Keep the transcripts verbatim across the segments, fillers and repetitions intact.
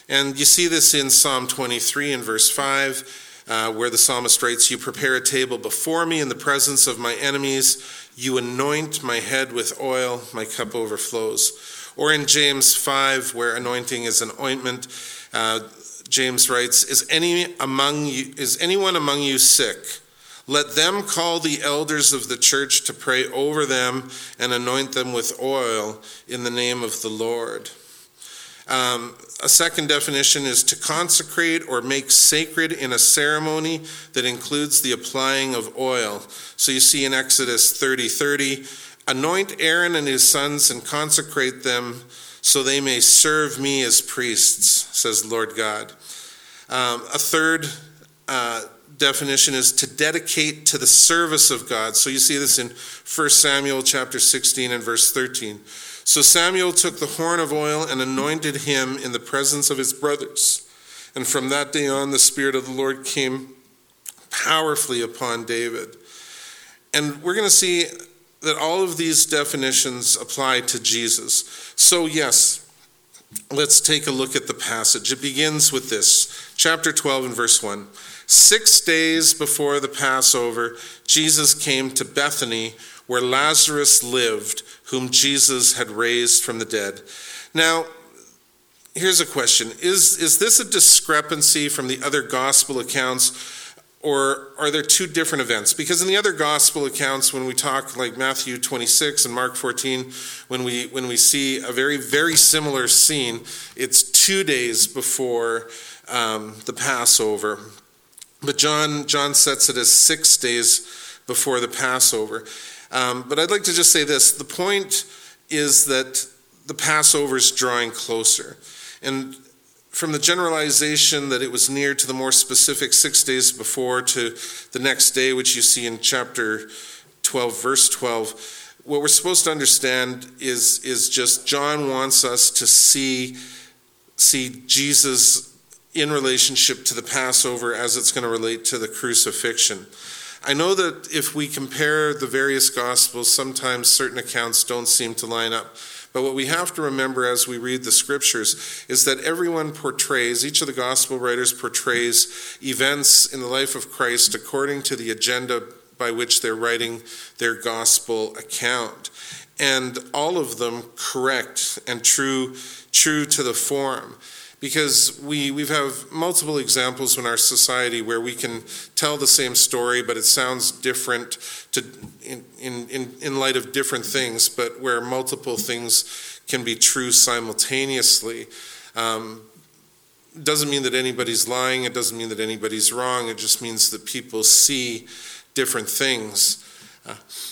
And you see this in Psalm twenty-three and verse five, uh, where the psalmist writes, "You prepare a table before me in the presence of my enemies. You anoint my head with oil, my cup overflows." Or in James five, where anointing is an ointment, uh, James writes, "Is any among you, is anyone among you sick? Let them call the elders of the church to pray over them and anoint them with oil in the name of the Lord." Um, a second definition is to consecrate or make sacred in a ceremony that includes the applying of oil. So you see in Exodus thirty thirty, "Anoint Aaron and his sons and consecrate them so they may serve me as priests, says Lord God." Um, a third uh, definition is to dedicate to the service of God. So you see this in First Samuel chapter sixteen and verse thirteen. "So Samuel took the horn of oil and anointed him in the presence of his brothers. And from that day on, the Spirit of the Lord came powerfully upon David." And we're going to see that all of these definitions apply to Jesus. So yes, let's take a look at the passage. It begins with this, chapter twelve and verse one. "Six days before the Passover, Jesus came to Bethany, where Lazarus lived, whom Jesus had raised from the dead." Now, here's a question. Is, is this a discrepancy from the other gospel accounts, or are there two different events? Because in the other gospel accounts, when we talk like Matthew twenty-six and Mark fourteen, when we when we see a very, very similar scene, it's two days before um, the Passover. But John, John sets it as six days before the Passover. Um, but I'd like to just say this. The point is that the Passover is drawing closer. And from the generalization that it was near to the more specific six days before to the next day, which you see in chapter twelve, verse twelve, what we're supposed to understand is, is just John wants us to see, see Jesus in relationship to the Passover as it's going to relate to the crucifixion. I know that if we compare the various Gospels, sometimes certain accounts don't seem to line up. But what we have to remember as we read the Scriptures is that everyone portrays, each of the Gospel writers portrays events in the life of Christ according to the agenda by which they're writing their Gospel account. And all of them correct and true, true to the form. Because we we have multiple examples in our society where we can tell the same story, but it sounds different to in, in, in light of different things, but where multiple things can be true simultaneously. Um, doesn't mean that anybody's lying. It doesn't mean that anybody's wrong. It just means that people see different things. Uh,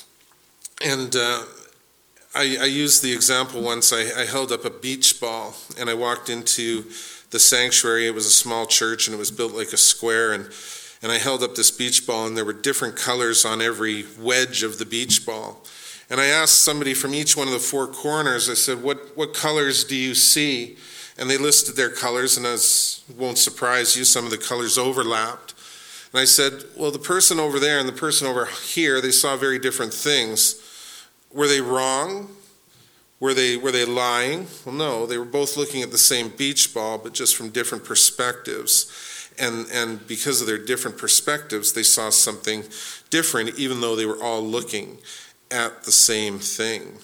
and uh, I, I used the example once. I, I held up a beach ball and I walked into the sanctuary. It was a small church and it was built like a square. And, and I held up this beach ball and there were different colors on every wedge of the beach ball. And I asked somebody from each one of the four corners, I said, what, what colors do you see? And they listed their colors, and as won't surprise you, some of the colors overlapped. And I said, well, the person over there and the person over here, they saw very different things. Were they wrong? Were they were they lying? Well, no, they were both looking at the same beach ball, but just from different perspectives. And and because of their different perspectives, they saw something different, even though they were all looking at the same thing.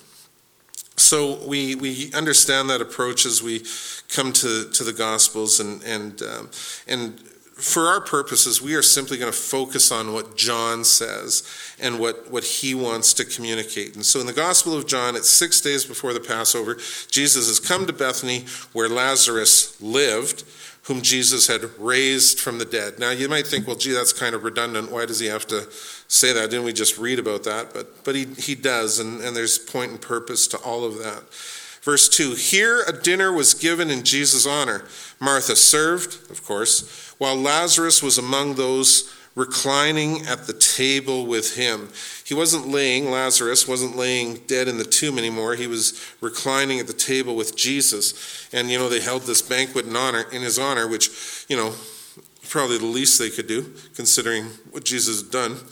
So we we understand that approach as we come to, to the Gospels, and and um, and for our purposes, we are simply going to focus on what John says and what, what he wants to communicate. And so in the Gospel of John, it's six days before the Passover, Jesus has come to Bethany where Lazarus lived, whom Jesus had raised from the dead. Now you might think, well, gee, that's kind of redundant. Why does he have to say that? Didn't we just read about that? But but he, he does, and, and there's point and purpose to all of that. Verse two, here a dinner was given in Jesus' honor. Martha served, of course, while Lazarus was among those reclining at the table with him. He wasn't laying, Lazarus wasn't laying dead in the tomb anymore. He was reclining at the table with Jesus. And, you know, they held this banquet in honor, in his honor, which, you know, probably the least they could do, considering what Jesus had done.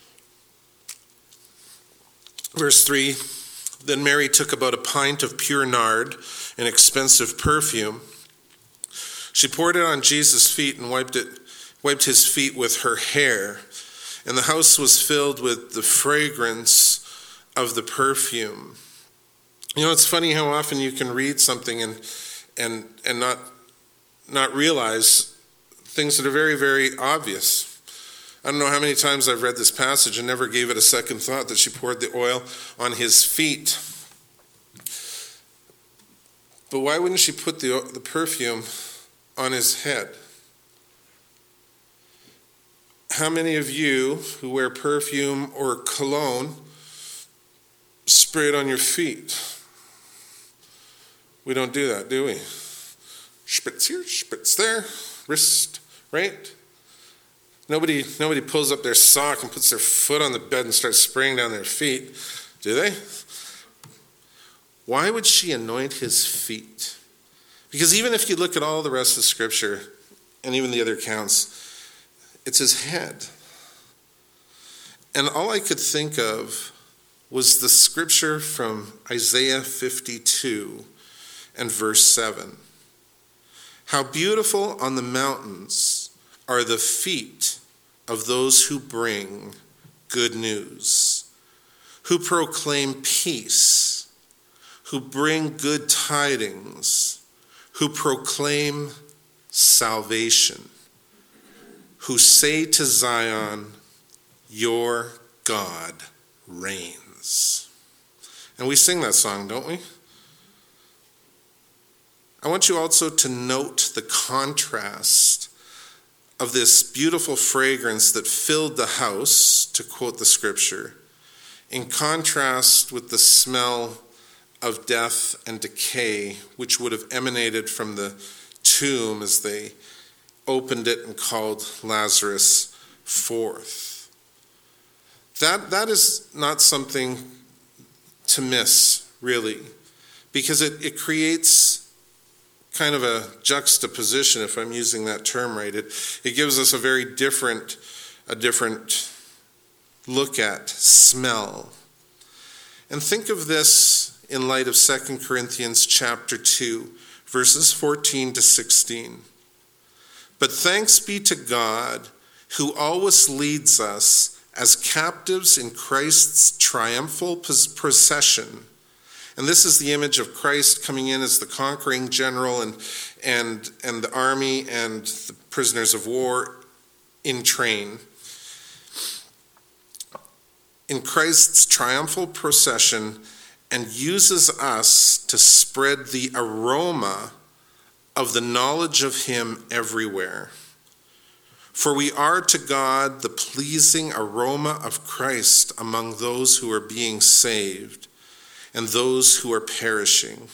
Verse three, then Mary took about a pint of pure nard, an expensive perfume, She poured it on Jesus' feet and wiped it, wiped his feet with her hair. And the house was filled with the fragrance of the perfume. You know, it's funny how often you can read something and and and not not realize things that are very, very obvious. I don't know how many times I've read this passage and never gave it a second thought that she poured the oil on his feet. But why wouldn't she put the, the perfume on his head? How many of you who wear perfume or cologne spray it on your feet? We don't do that, do we? Spritz here, spritz there, wrist, right? Nobody, nobody pulls up their sock and puts their foot on the bed and starts spraying down their feet, do they? Why would she anoint his feet? Because even if you look at all the rest of Scripture, and even the other accounts, it's his head. And all I could think of was the scripture from Isaiah fifty-two and verse seven. How beautiful on the mountains are the feet of those who bring good news, who proclaim peace, who bring good tidings, who proclaim salvation, who say to Zion, your God reigns. And we sing that song, don't we? I want you also to note the contrast of this beautiful fragrance that filled the house, to quote the scripture, in contrast with the smell of death and decay, which would have emanated from the tomb as they opened it and called Lazarus forth. That, that is not something to miss, really, because it, it creates kind of a juxtaposition, if I'm using that term right. It, it gives us a very different, a different look at smell. And think of this in light of Second Corinthians chapter two, verses fourteen to sixteen. But thanks be to God, who always leads us as captives in Christ's triumphal procession. And this is the image of Christ coming in as the conquering general and, and, and the army and the prisoners of war in train. In Christ's triumphal procession, and uses us to spread the aroma of the knowledge of him everywhere. For we are to God the pleasing aroma of Christ among those who are being saved and those who are perishing.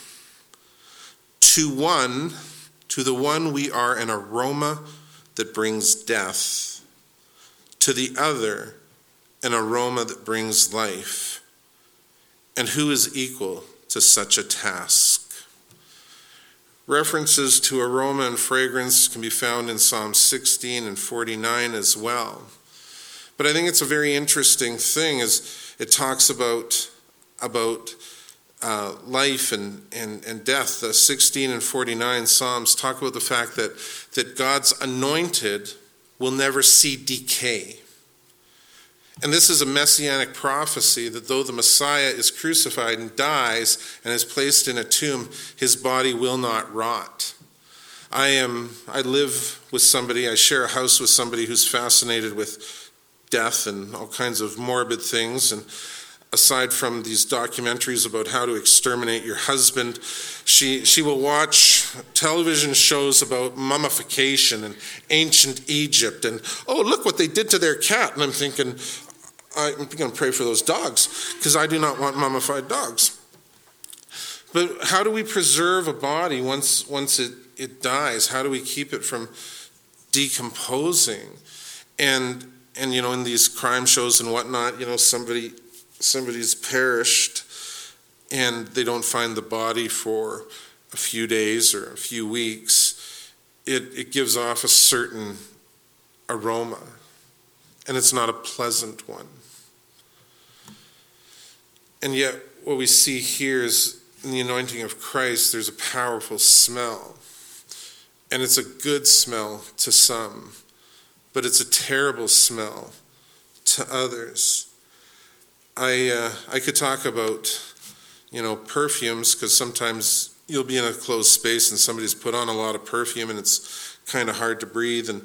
To one, to the one we are an aroma that brings death. To the other, an aroma that brings life. And who is equal to such a task? References to aroma and fragrance can be found in Psalm sixteen and forty-nine as well. But I think it's a very interesting thing as it talks about, about uh, life and, and, and death. The sixteen and forty-nine Psalms talk about the fact that, that God's anointed will never see decay. And this is a messianic prophecy that though the Messiah is crucified and dies and is placed in a tomb, his body will not rot. I am, I live with somebody, I share a house with somebody who's fascinated with death and all kinds of morbid things. And aside from these documentaries about how to exterminate your husband, she, she will watch television shows about mummification and ancient Egypt. And, oh, look what they did to their cat. And I'm thinking, I'm going to pray for those dogs because I do not want mummified dogs. But how do we preserve a body once once it, it dies? How do we keep it from decomposing? And and you know, in these crime shows and whatnot, you know, somebody somebody's perished and they don't find the body for a few days or a few weeks. It it gives off a certain aroma, and it's not a pleasant one. And yet, what we see here is in the anointing of Christ, there's a powerful smell. And it's a good smell to some, but it's a terrible smell to others. I uh, I could talk about, you know, perfumes, because sometimes you'll be in a closed space and somebody's put on a lot of perfume and it's kind of hard to breathe, and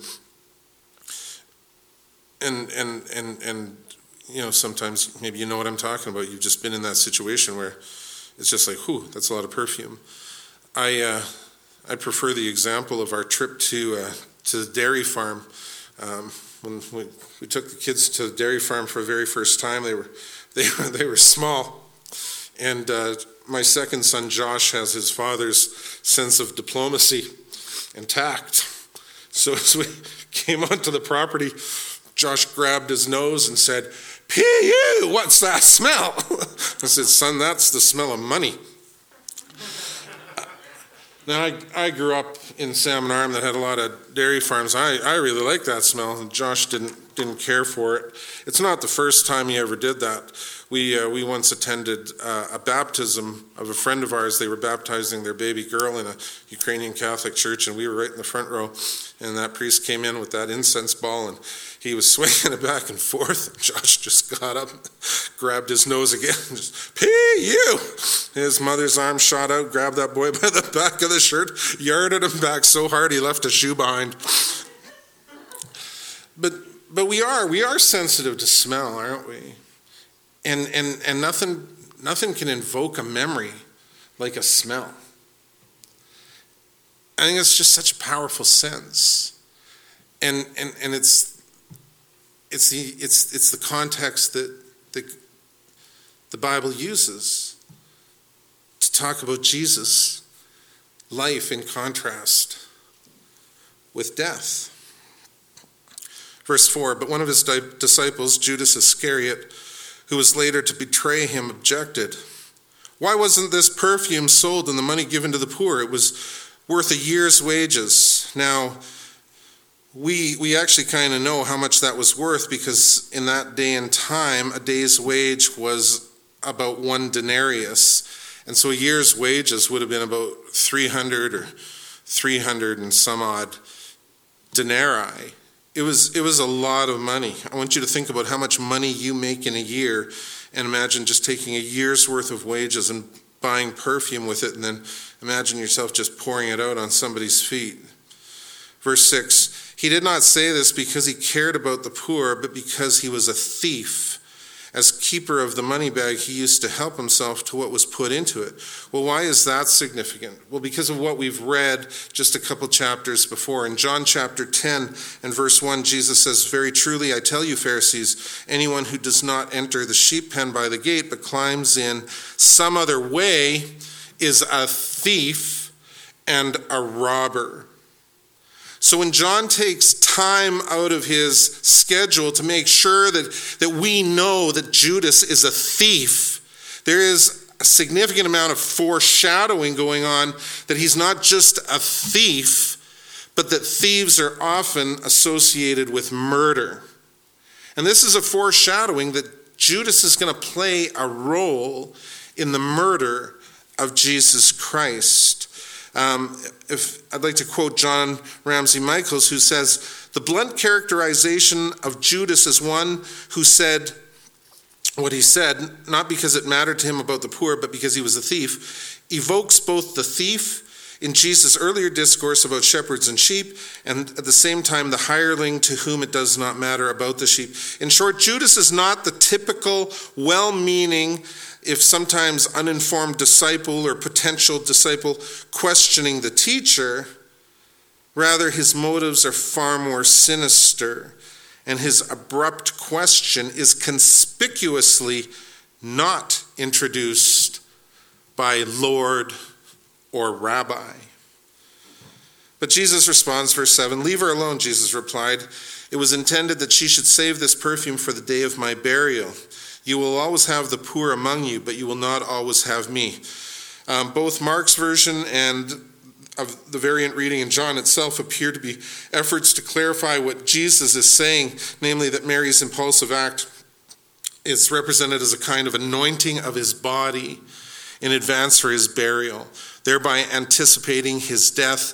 and and and and you know, sometimes maybe you know what I'm talking about. You've just been in that situation where it's just like, whew, that's a lot of perfume. I uh, I prefer the example of our trip to uh, to the dairy farm. Um, when we, we took the kids to the dairy farm for the very first time, they were they were they were small, and uh, my second son Josh has his father's sense of diplomacy and tact. So as we came onto the property, Josh grabbed his nose and said, "P U, what's that smell?" I said, "Son, that's the smell of money." Now, I, I grew up in Salmon Arm that had a lot of dairy farms. I, I really like that smell, and Josh didn't didn't care for it. It's not the first time he ever did that. We uh, we once attended uh, a baptism of a friend of ours. They were baptizing their baby girl in a Ukrainian Catholic church, and we were right in the front row. And that priest came in with that incense ball, and he was swinging it back and forth. And Josh just got up, grabbed his nose again, and just, "P U!" His mother's arm shot out, grabbed that boy by the back of the shirt, yarded him back so hard he left a shoe behind. But but we are we are sensitive to smell, aren't we? And and and nothing nothing can invoke a memory like a smell. I think it's just such a powerful sense, and and and it's it's the it's it's the context that the the Bible uses to talk about Jesus' life in contrast with death. Verse four, but one of his disciples, Judas Iscariot, who was later to betray him, objected. "Why wasn't this perfume sold and the money given to the poor? It was worth a year's wages." Now, we we actually kind of know how much that was worth, because in that day and time, a day's wage was about one denarius. And so a year's wages would have been about three hundred or three hundred and some odd denarii. It was it was a lot of money. I want you to think about how much money you make in a year, and imagine just taking a year's worth of wages and buying perfume with it, and then imagine yourself just pouring it out on somebody's feet. Verse six, he did not say this because he cared about the poor, but because he was a thief. As keeper of the money bag, he used to help himself to what was put into it. Well, why is that significant? Well, because of what we've read just a couple chapters before. In John chapter ten and verse one, Jesus says, "Very truly, I tell you, Pharisees, anyone who does not enter the sheep pen by the gate, but climbs in some other way, is a thief and a robber." So when John takes time out of his schedule to make sure that, that we know that Judas is a thief, there is a significant amount of foreshadowing going on that he's not just a thief, but that thieves are often associated with murder. And this is a foreshadowing that Judas is going to play a role in the murder of Jesus Christ. Um, if I'd like to quote John Ramsey Michaels, who says, "The blunt characterization of Judas as one who said what he said, not because it mattered to him about the poor, but because he was a thief, evokes both the thief in Jesus' earlier discourse about shepherds and sheep, and at the same time the hireling to whom it does not matter about the sheep." In short, Judas is not the typical well-meaning, if sometimes uninformed disciple or potential disciple questioning the teacher. Rather, his motives are far more sinister, and his abrupt question is conspicuously not introduced by Lord or Rabbi. But Jesus responds, verse seven, "Leave her alone," Jesus replied. "It was intended that she should save this perfume for the day of my burial. You will always have the poor among you, but you will not always have me." Um, both Mark's version and of the variant reading in John itself appear to be efforts to clarify what Jesus is saying, namely that Mary's impulsive act is represented as a kind of anointing of his body in advance for his burial, thereby anticipating his death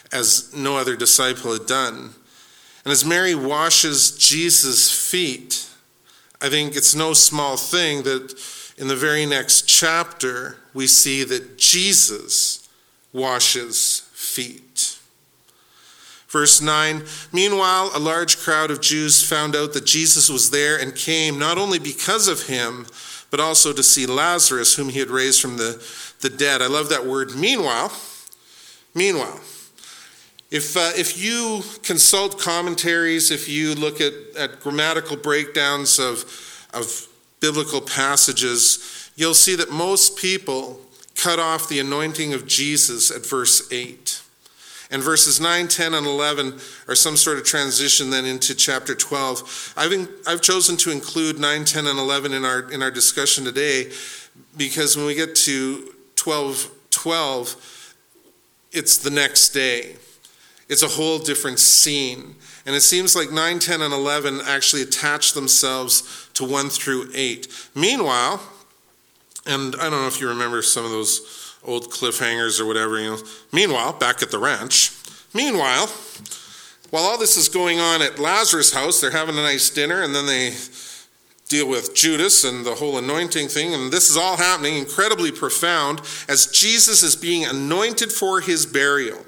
as no other disciple had done. And as Mary washes Jesus' feet, I think it's no small thing that in the very next chapter, we see that Jesus washes feet. Verse nine, meanwhile, a large crowd of Jews found out that Jesus was there and came not only because of him, but also to see Lazarus, whom he had raised from the, the dead. I love that word, meanwhile. Meanwhile. If uh, if you consult commentaries, if you look at, at grammatical breakdowns of, of biblical passages, you'll see that most people cut off the anointing of Jesus at verse eight. And verses nine, ten, and eleven are some sort of transition then into chapter twelve. I've, in, I've chosen to include nine, ten, and eleven in our, in our discussion today because when we get to twelve twelve, it's the next day. It's a whole different scene. And it seems like nine, ten, and eleven actually attach themselves to one through eight. Meanwhile, and I don't know if you remember some of those old cliffhangers or whatever, you know. Meanwhile, back at the ranch, meanwhile, while all this is going on at Lazarus' house, they're having a nice dinner, and then they deal with Judas and the whole anointing thing, and this is all happening incredibly profound as Jesus is being anointed for his burial.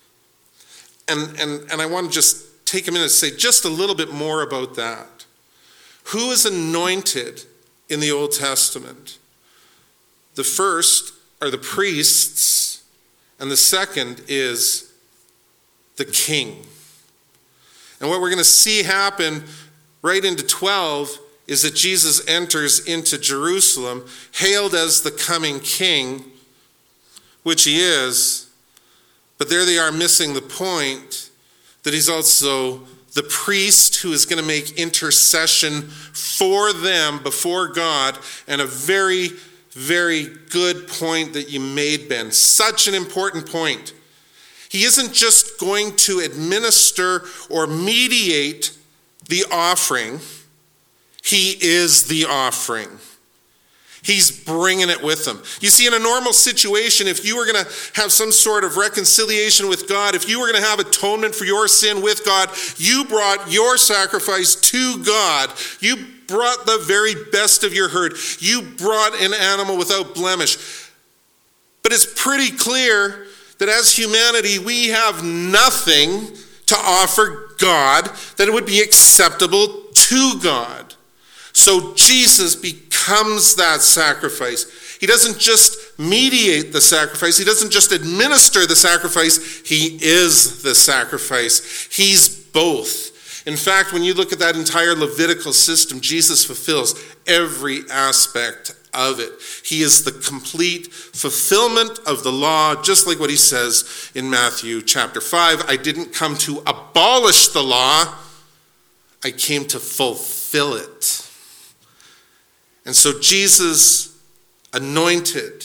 And, and, and I want to just take a minute to say just a little bit more about that. Who is anointed in the Old Testament? The first are the priests, and the second is the king. And what we're going to see happen right into twelve is that Jesus enters into Jerusalem, hailed as the coming king, which he is. But there they are missing the point that he's also the priest who is going to make intercession for them before God. And a very, very good point that you made, Ben. Such an important point. He isn't just going to administer or mediate the offering. He is the offering. He's bringing it with him. You see, in a normal situation, if you were going to have some sort of reconciliation with God, if you were going to have atonement for your sin with God, you brought your sacrifice to God. You brought the very best of your herd. You brought an animal without blemish. But it's pretty clear that as humanity, we have nothing to offer God that would be acceptable to God. So Jesus becomes that sacrifice. He doesn't just mediate the sacrifice. He doesn't just administer the sacrifice. He is the sacrifice. He's both. In fact, when you look at that entire Levitical system, Jesus fulfills every aspect of it. He is the complete fulfillment of the law, just like what he says in Matthew chapter five. I didn't come to abolish the law. I came to fulfill it. And so Jesus, anointed,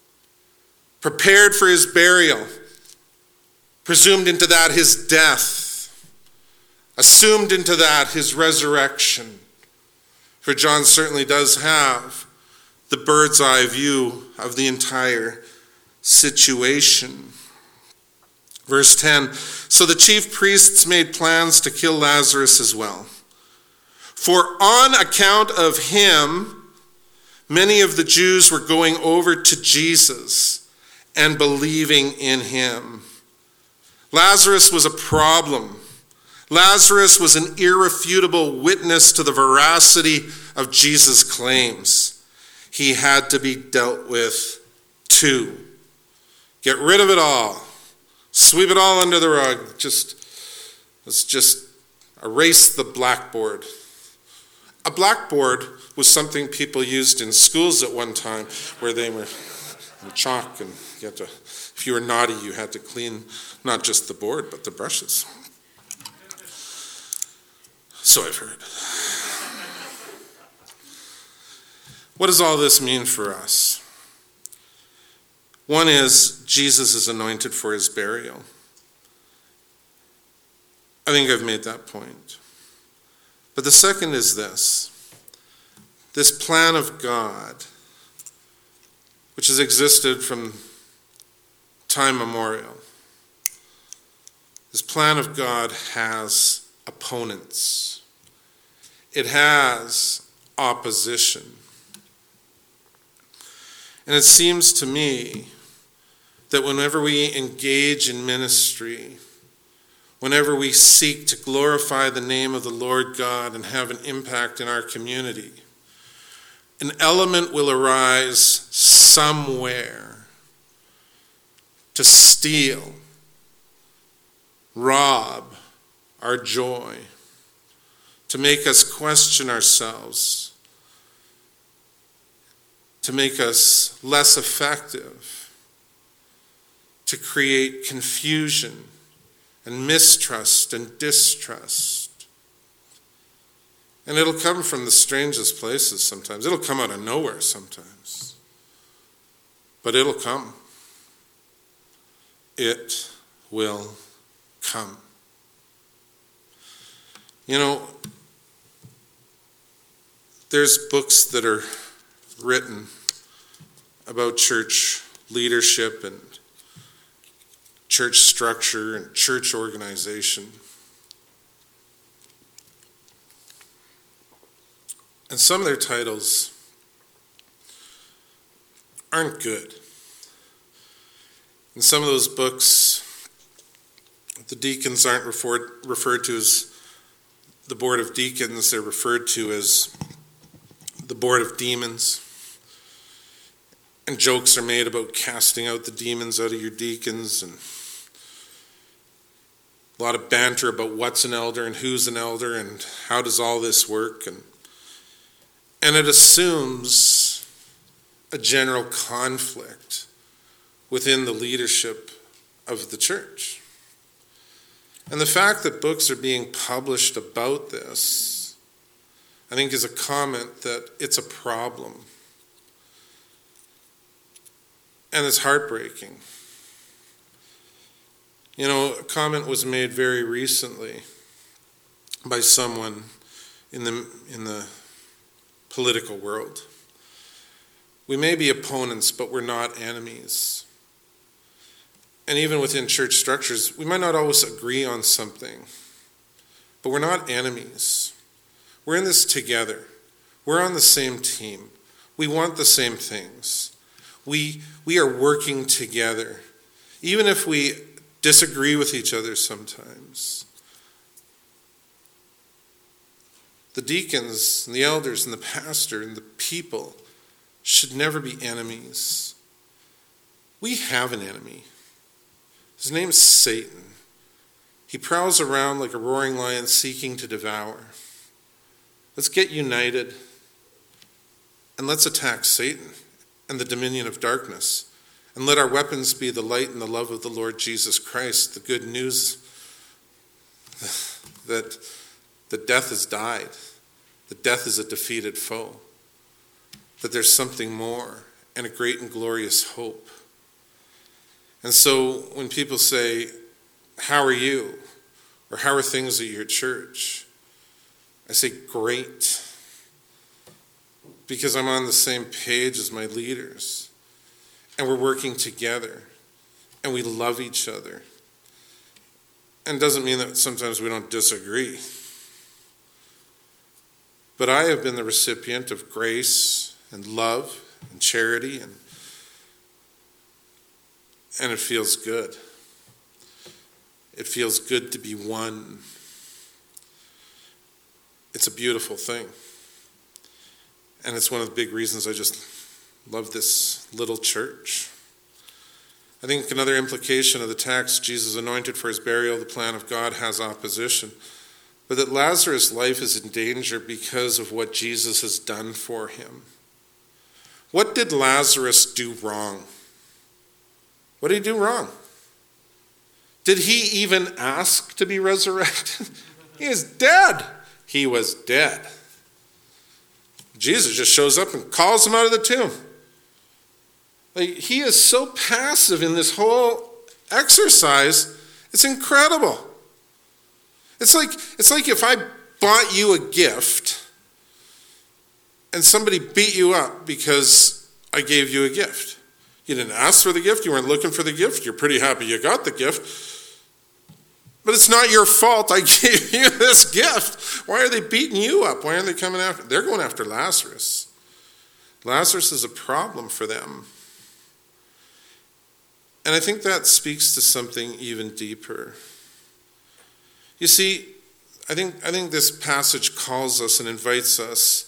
prepared for his burial, presumed into that his death, assumed into that his resurrection. For John certainly does have the bird's eye view of the entire situation. Verse ten, so the chief priests made plans to kill Lazarus as well. For on account of him, many of the Jews were going over to Jesus and believing in him. Lazarus was a problem. Lazarus was an irrefutable witness to the veracity of Jesus' claims. He had to be dealt with too. Get rid of it all. Sweep it all under the rug. Just, let's just erase the blackboard. A blackboard was something people used in schools at one time where they were in chalk and you had to, if you were naughty, you had to clean not just the board, but the brushes. So I've heard. What does all this mean for us? One is Jesus is anointed for his burial. I think I've made that point. But the second is this. This plan of God, which has existed from time immemorial, This plan of God has opponents. It has opposition. And it seems to me that whenever we engage in ministry, whenever we seek to glorify the name of the Lord God and have an impact in our community, an element will arise somewhere to steal, rob our joy, to make us question ourselves, to make us less effective, to create confusion and mistrust and distrust. And it'll come from the strangest places sometimes. It'll come out of nowhere sometimes. But it'll come. It will come. You know, there's books that are written about church leadership and church structure and church organization. And some of their titles aren't good. In some of those books, the deacons aren't referred, referred to as the board of deacons, they're referred to as the board of demons. And jokes are made about casting out the demons out of your deacons, and a lot of banter about what's an elder and who's an elder and how does all this work. And, and it assumes a general conflict within the leadership of the church. And the fact that books are being published about this, I think, is a comment that it's a problem. And it's heartbreaking. You know, a comment was made very recently by someone in the in the political world. We may be opponents, but we're not enemies. And even within church structures, we might not always agree on something, but we're not enemies. We're in this together. We're on the same team. We want the same things. We, we are working together, even if we disagree with each other sometimes. The deacons and the elders and the pastor and the people should never be enemies. We have an enemy. His name's Satan. He prowls around like a roaring lion seeking to devour. Let's get united and let's attack Satan and the dominion of darkness. And let our weapons be the light and the love of the Lord Jesus Christ, the good news that, that death has died, that death is a defeated foe, that there's something more and a great and glorious hope. And so when people say, how are you? Or how are things at your church? I say, great. Because I'm on the same page as my leaders. And we're working together. And we love each other. And it doesn't mean that sometimes we don't disagree. But I have been the recipient of grace and love and charity, and and it feels good. It feels good to be one. It's a beautiful thing. And it's one of the big reasons I just love this little church. I think another implication of the text, Jesus anointed for his burial, the plan of God has opposition. But that Lazarus' life is in danger because of what Jesus has done for him. What did Lazarus do wrong? What did he do wrong? Did he even ask to be resurrected? He is dead. He was dead. Jesus just shows up and calls him out of the tomb. Like, he is so passive in this whole exercise, it's incredible. It's like, it's like if I bought you a gift and somebody beat you up because I gave you a gift. You didn't ask for the gift. You weren't looking for the gift. You're pretty happy you got the gift. But it's not your fault. I gave you this gift. Why are they beating you up? Why aren't they coming after? They're going after Lazarus. Lazarus is a problem for them. And I think that speaks to something even deeper. You see, I think, I think this passage calls us and invites us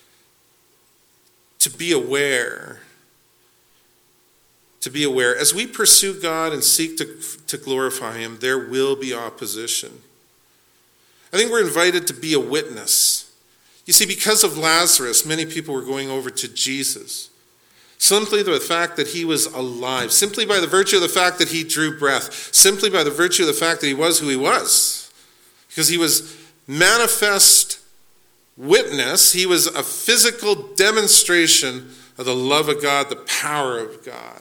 to be aware. To be aware. As we pursue God and seek to, to glorify him, there will be opposition. I think we're invited to be a witness. You see, because of Lazarus, many people were going over to Jesus. Simply by the fact that he was alive. Simply by the virtue of the fact that he drew breath. Simply by the virtue of the fact that he was who he was. Because he was manifest witness. He was a physical demonstration of the love of God, the power of God.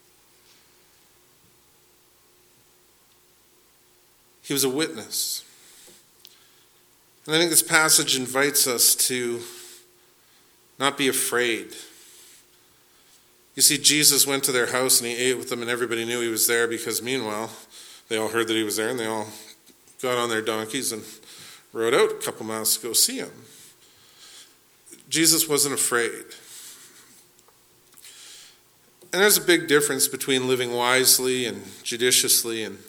He was a witness. And I think this passage invites us to not be afraid. You see, Jesus went to their house and he ate with them, and everybody knew he was there because meanwhile, they all heard that he was there and they all got on their donkeys and rode out a couple miles to go see him. Jesus wasn't afraid. And there's a big difference between living wisely and judiciously and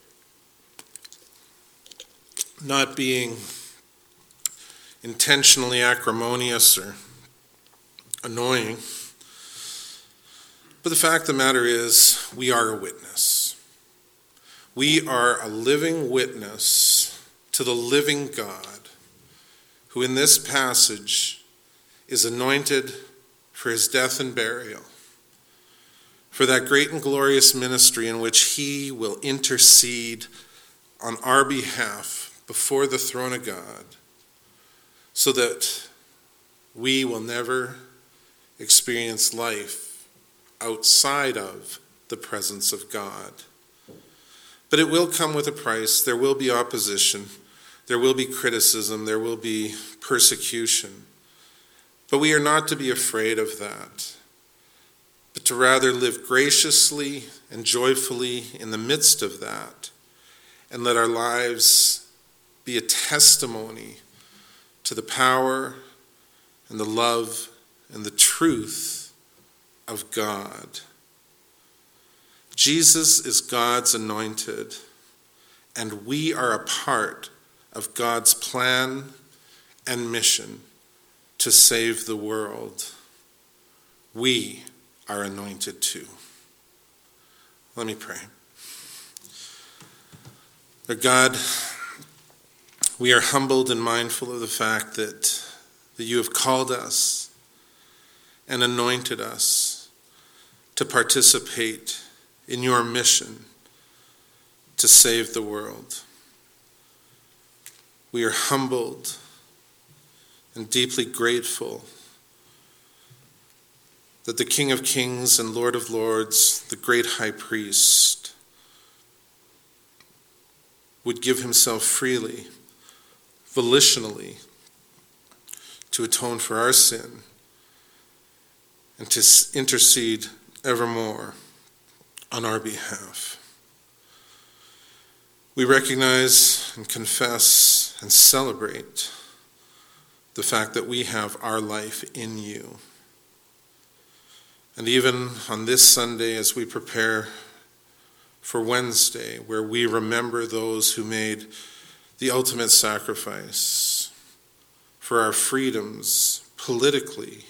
not being intentionally acrimonious or annoying. But the fact of the matter is, we are a witness. We are a living witness to the living God, who in this passage is anointed for his death and burial, for that great and glorious ministry in which he will intercede on our behalf before the throne of God, so that we will never experience life outside of the presence of God. But it will come with a price. There will be opposition. There will be criticism. There will be persecution. But we are not to be afraid of that, but to rather live graciously and joyfully in the midst of that, and let our lives be a testimony to the power and the love and the truth of God. Jesus is God's anointed, and we are a part of God's plan and mission to save the world. We are anointed too. Let me pray. Lord God, we are humbled and mindful of the fact that, that you have called us and anointed us to participate in your mission to save the world. We are humbled and deeply grateful that the King of Kings and Lord of Lords, the great high priest, would give himself freely, volitionally, to atone for our sin and to intercede evermore on our behalf. We recognize and confess and celebrate the fact that we have our life in you. And even on this Sunday, as we prepare for Wednesday, where we remember those who made the ultimate sacrifice for our freedoms politically,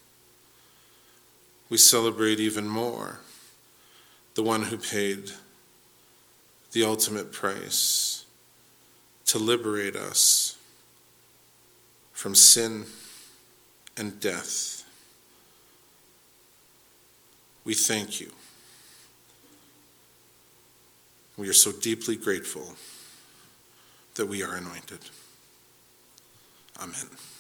we celebrate even more the one who paid the ultimate price to liberate us from sin and death. We thank you. We are so deeply grateful that we are anointed. Amen.